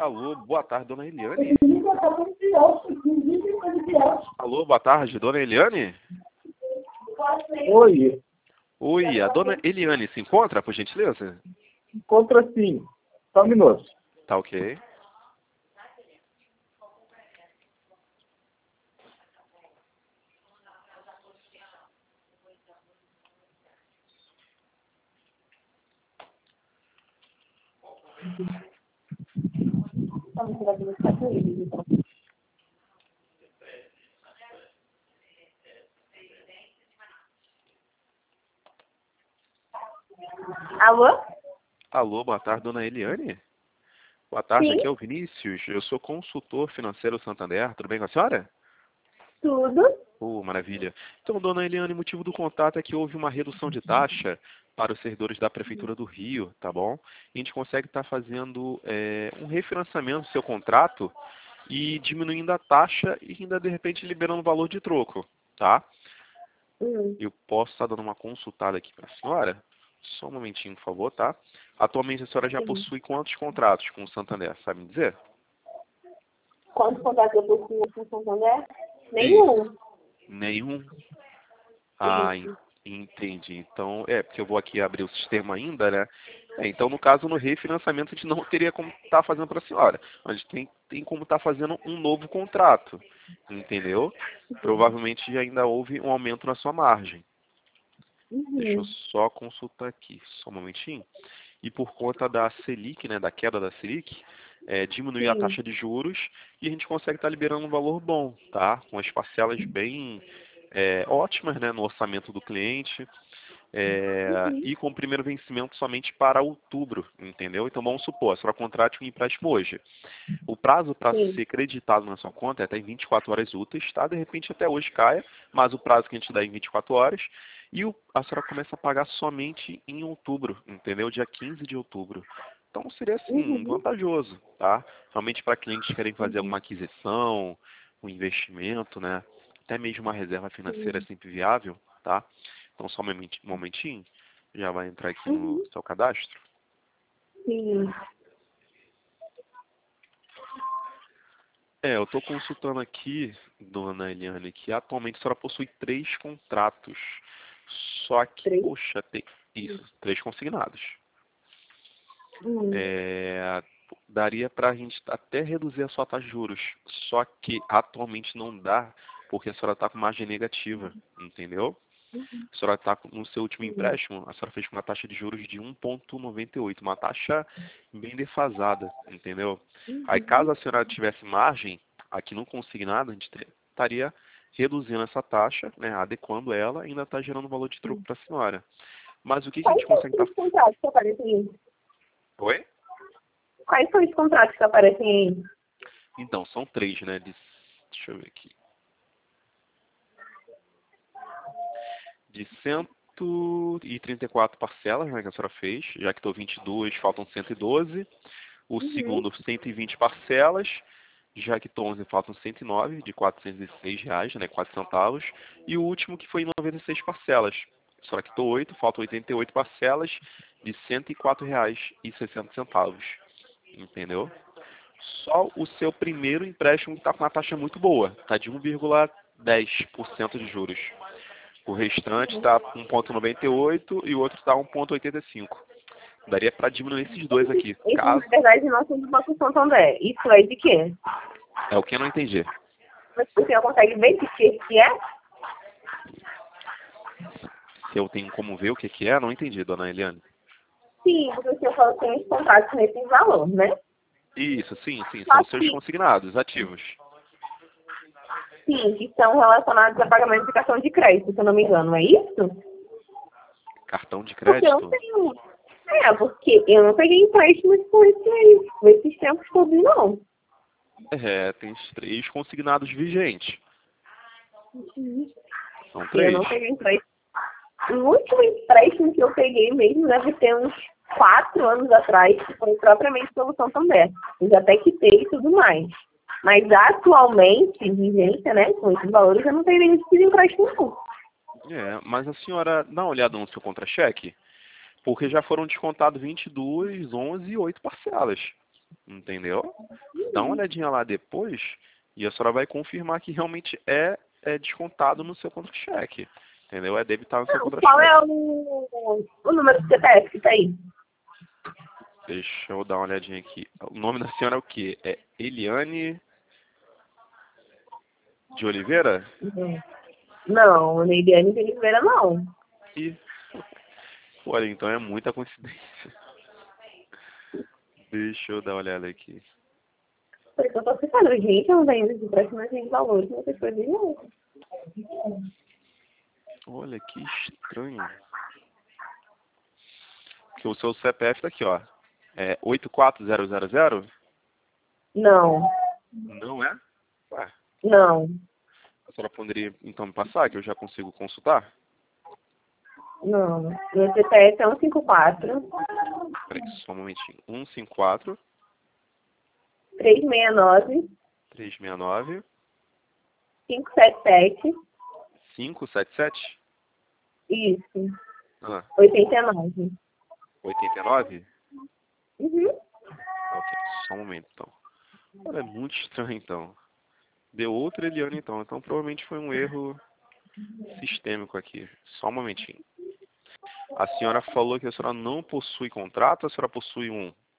Alô, boa tarde, dona Eliane. Alô, boa tarde, dona Eliane. Oi, Oi, a dona Eliane se encontra, por gentileza? encontra sim. Só um minuto. Tá ok. Alô? Alô, boa tarde, dona Eliane. Boa tarde, Sim, aqui é o Vinícius. Eu sou consultor financeiro Santander. Tudo bem com a senhora? tudo. Maravilha. Então, dona Eliane, o motivo do contato é que houve uma redução de taxa para os servidores da Prefeitura do Rio, tá bom? E a gente consegue estar fazendo um refinanciamento do seu contrato e diminuindo a taxa e ainda, de repente, liberando o valor de troco, tá? Eu posso estar dando uma consultada aqui para a senhora? Só um momentinho, por favor, tá? Atualmente, a senhora já Sim. possui quantos contratos com o Santander, sabe me dizer? Quantos contatos eu possuo com o Santander? Isso. Nenhum. Nenhum? Ah, Isso. entendi. Então, porque eu vou aqui abrir o sistema ainda, né? Então, no caso, no refinanciamento, a gente não teria como estar fazendo para a senhora. A gente tem como estar fazendo um novo contrato, entendeu? Provavelmente ainda houve um aumento na sua margem. Deixa eu só consultar aqui, só um momentinho. E por conta da Selic, né, da queda da Selic, diminuir a Sim. taxa de juros e a gente consegue estar liberando um valor bom, tá? Com as parcelas bem ótimas, né, no orçamento do cliente e com o primeiro vencimento somente para outubro, entendeu? Então vamos supor, a senhora contrate um empréstimo hoje. O prazo para Sim. ser creditado na sua conta é até em 24 horas úteis, tá? De repente até hoje caia, mas o prazo que a gente dá é em 24 horas. E a senhora começa a pagar somente em outubro, entendeu? Dia 15 de outubro. Então seria assim, vantajoso, tá? Realmente para clientes que querem fazer alguma aquisição, um investimento, né? Até mesmo uma reserva financeira é sempre viável, tá? Então só um momentinho, já vai entrar aqui no seu cadastro. Sim. Eu estou consultando aqui, dona Eliane, que atualmente a senhora possui 3 contratos. Só que, 3. poxa, tem isso, 3 consignados. Daria para a gente até reduzir a sua taxa de juros. Só que atualmente não dá, porque a senhora está com margem negativa, entendeu? A senhora está no seu último empréstimo, a senhora fez com uma taxa de juros de 1,98, uma taxa bem defasada, entendeu? Aí caso a senhora tivesse margem, aqui no consignado, a gente estaria reduzindo essa taxa, né, adequando ela e ainda está gerando valor de troco para a senhora. Mas o que a Quais gente são os consegue estar... contratos que aparecem aí? Oi? Quais são os contratos que aparecem aí? Então, são 3, né? Deixa eu ver aqui. De 134 parcelas, né, que a senhora fez, já que estou 22, faltam 112. O segundo, 120 parcelas, já que estou 11, faltam 109, de R$ 406, né, 4 centavos. E o último, que foi em 96 parcelas. A senhora quitou 8, faltam 88 parcelas de R$ 104,60. Entendeu? Só o seu primeiro empréstimo está com uma taxa muito boa, está de 1,10% de juros. O restante está 1,98 e o outro está 1,85. Daria para diminuir esses dois aqui. Esses, Caso... na verdade, não são do Banco Santander. Isso é de quê? É o que eu não entendi. Mas você não consegue ver de que é? Se eu tenho como ver o que é, não entendi, dona Eliane. Sim, porque você falou que tem os contratos nesse valor, né? Isso, sim, Só são os seus que, consignados, ativos. sim, que são relacionados a pagamento de cartão de crédito, se eu não me engano, é isso? Cartão de Porque eu não crédito? tenho. Porque eu não peguei empréstimos com esses tempos todos, não. Tem os 3 consignados vigentes. São Eu 3. não peguei empréstimo. O último empréstimo que eu peguei mesmo deve ter uns 4 anos atrás, que foi propriamente pelo Santander. Eu já até quitei e tudo mais. Mas atualmente, vigência, né, com esses valores, eu não tenho nenhum tipo de empréstimo, não. Mas a senhora dá uma olhada no seu contra-cheque, porque já foram descontados 22, 11 e 8 parcelas. Entendeu? Dá uma olhadinha lá depois e a senhora vai confirmar que realmente é descontado no seu contra-cheque. Entendeu? É debitado no seu Não, qual contra-cheque. é o número do CPF que tá aí? Deixa eu dar uma olhadinha aqui. O nome da senhora é o quê? É Eliane de Oliveira? Não, Neiliane de Oliveira não. E, olha, então é muita coincidência. Deixa eu dar uma olhada aqui. Por isso eu tô ficando, gente, eu não tenho esse empréstimo de valores, não sei coisa não. Olha que estranho. Que o seu CPF tá aqui, ó. É 84000? Não, Não é? Ué, não, a senhora poderia então me passar, que eu já consigo consultar? não. Meu CPF é 154 Peraí, só um momentinho. 154 369 369 577. 577? Isso, Ah, 89. 89? Uhum. Ok, só um momento então. Olha, é muito estranho então. Deu outra Eliane então. Então provavelmente foi um erro sistêmico aqui. Só um momentinho. A senhora falou que a senhora não possui contrato, ou a senhora possui um?